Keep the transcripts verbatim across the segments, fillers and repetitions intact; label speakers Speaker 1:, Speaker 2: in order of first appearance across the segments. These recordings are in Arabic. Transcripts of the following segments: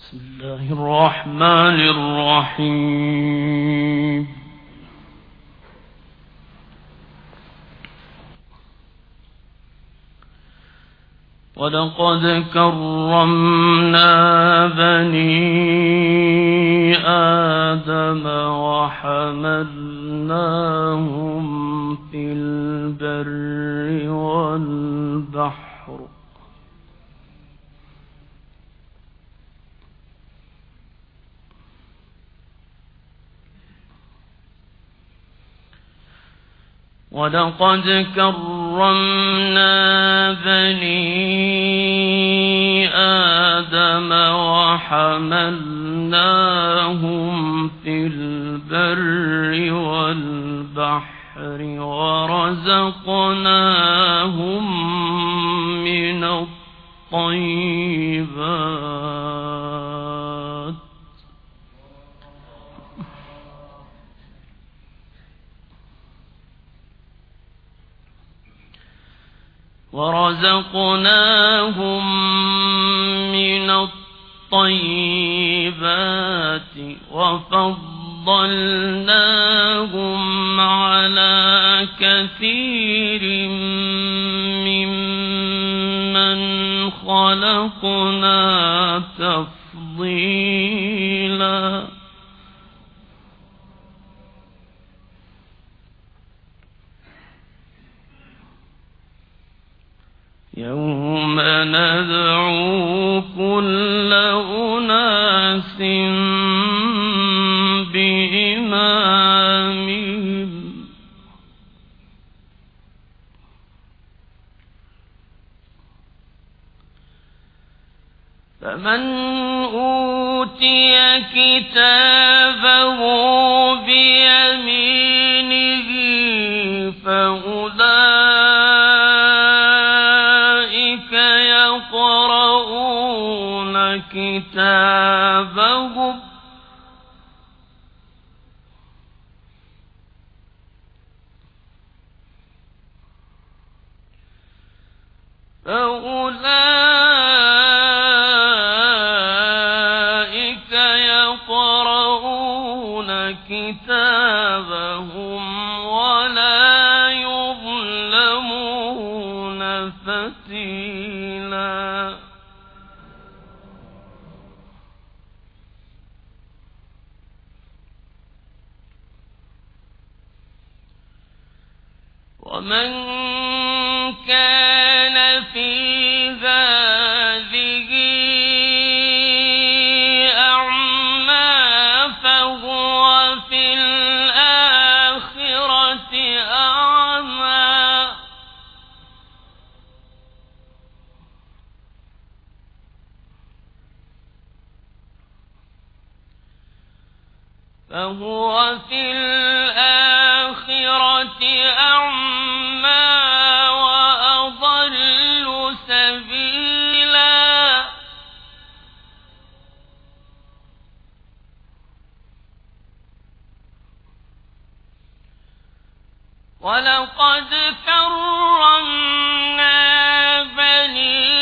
Speaker 1: بسم الله الرحمن الرحيم. ولقد كرمنا بني آدم وحملناهم في البر والبحر ولقد كرمنا بني آدم وحملناهم في البر والبحر ورزقناهم من الطيبات ورزقناهم من الطيبات وفضلناهم على كثير ممن خلقنا تفضيلا. يوم ندعو كل أناس بإمامهم فمن أوتي كتابه بيمينه فأولئك يقرؤون كتابهم فأولئك يقرؤون كتابهم ولا يظلمون فتيلا. ومن كان في هذه أعمى فهو في الآخرة أعمى فهو في الآخرة أعمى وأضل سبيلا. ولقد كرمنا بني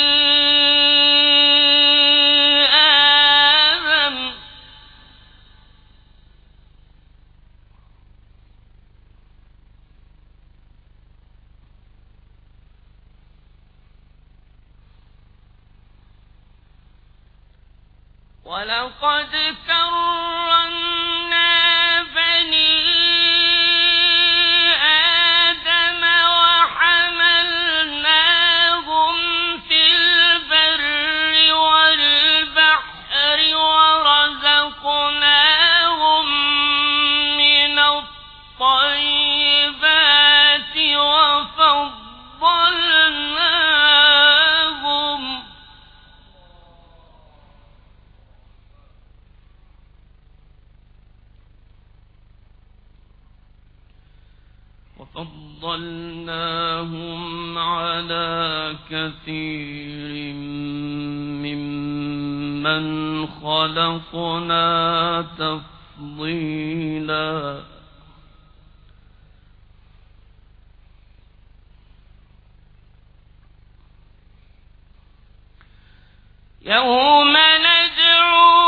Speaker 1: آدم ولقد كرمنا بني آدم وحملناهم في البر والبحر ورزقناهم من الطيبات وفضلناهم وفضلناهم على كثير ممن خلقنا تفضيلا. يوم ندعو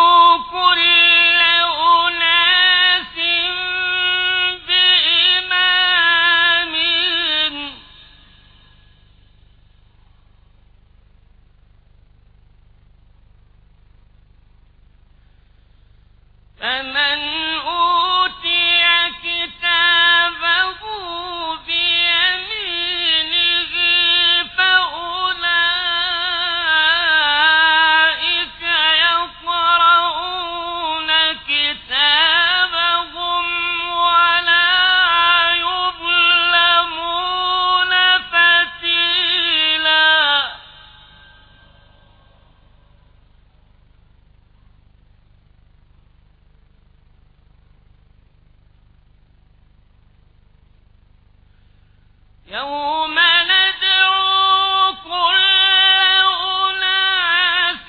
Speaker 1: يوم ندعو كل أناس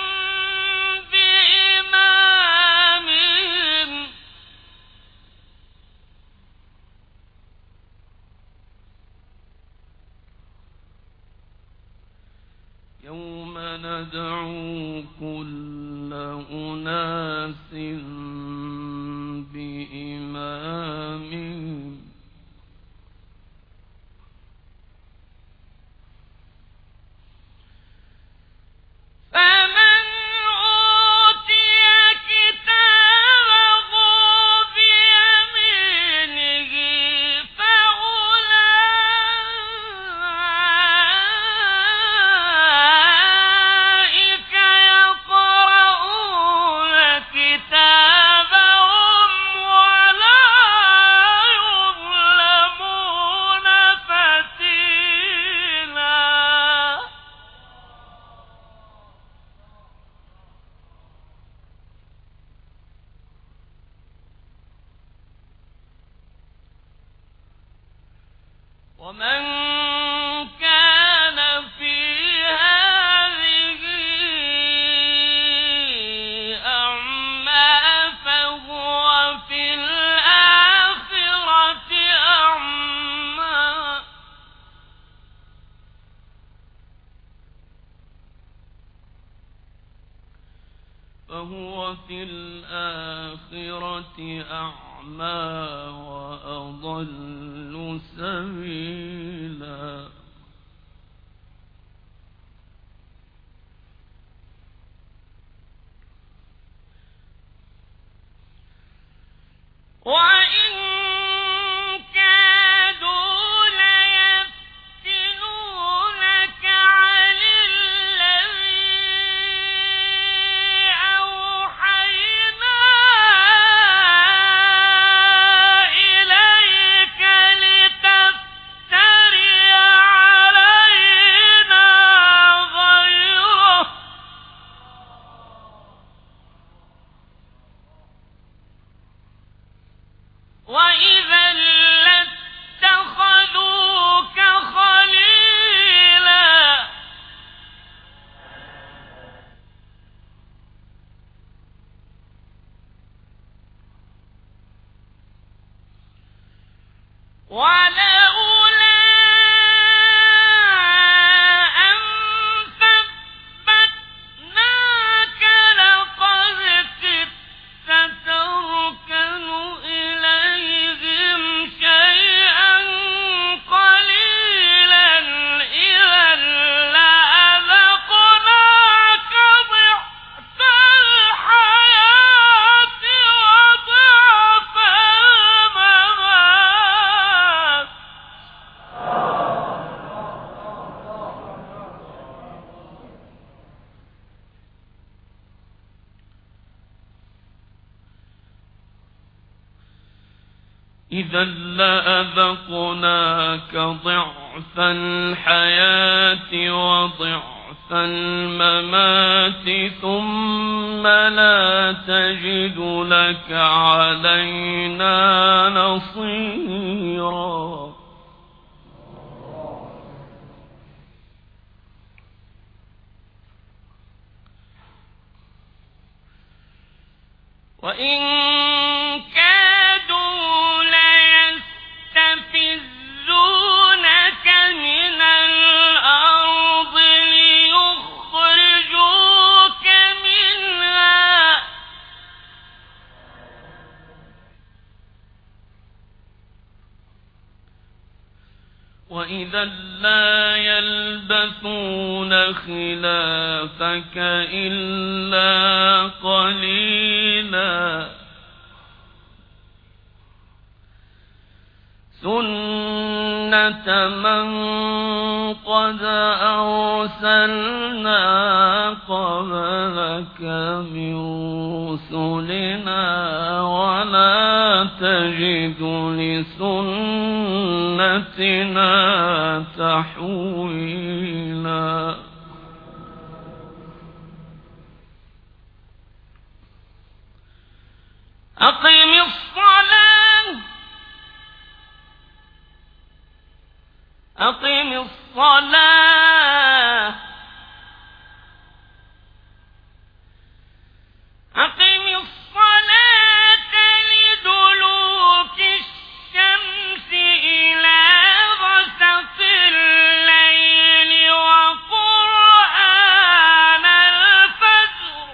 Speaker 1: بإمامهم يوم ندعو كل أناس بإمامهم فمن أوتي كتابه بيمينه فأولئك يقرؤون كتابهم ولا يظلمون فتيلا. ومن كان في هذه أعمى فهو في الآخرة أعمى فهو في الآخرة أعمى وأضل سبيلا. وإن كادوا ليفتنونك عن الذي أوحينا إليك لتفتري علينا غيره وإذا لاتخذوك خليلا. ولولا أن ثبتناك لقد كدت تركن إليهم شيئا قليلا إذا لأذقناك ضعف الحياة وضعف الممات إذا لأذقناك ضعف الحياة وضعف الممات ثم لا تجد لك علينا نصيرا. وإن كادوا ليستفزونك من الأرض ليخرجوك منها وإذا لا يلبثون خلافك إلا قليلا. سنة من قد أرسلنا قبلك من رسلنا ولا تجد لسنتنا تحويلا. أقم الصلاة أقم الصلاة أقم الصلاة لدلوك الشمس إلى غسق الليل وقرآن الفجر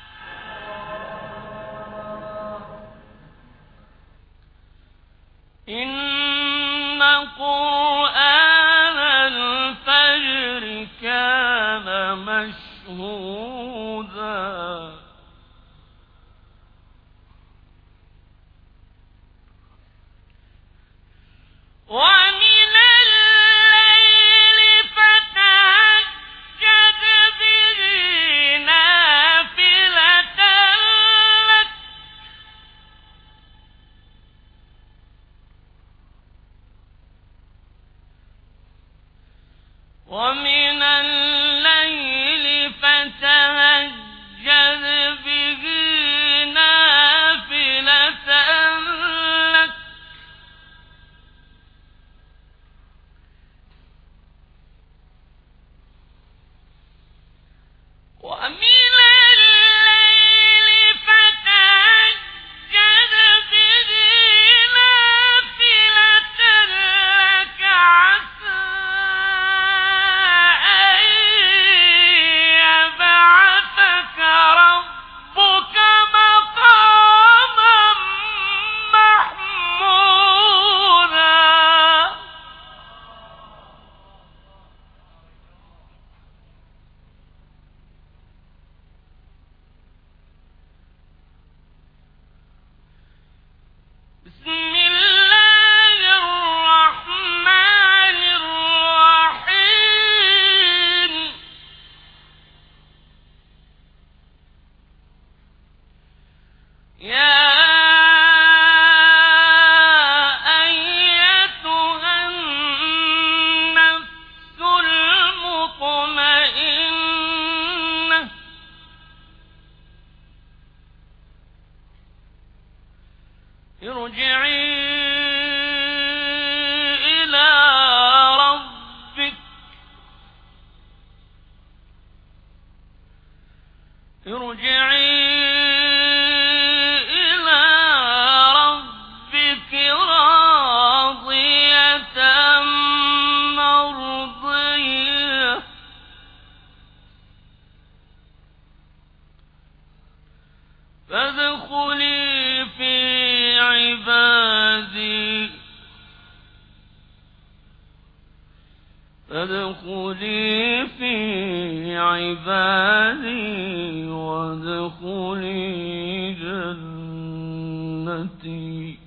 Speaker 1: إن قرآن الفجر كان مشهودا ومن الليل فتهجد به نافلة لك ومن الليل فتهجد به نافلة لك ومن الليل فتهجد به نافلة لك عسى أن يبعثك ربك مقاما محمودا بسم الله الرحمن الرحيم يا أيتها النفس المطمئنة ارجعي إلى ربك ارجعي إلى ربك راضية مرضية فادخلي في عبادي فادخلي في عبادي وادخلي جنتي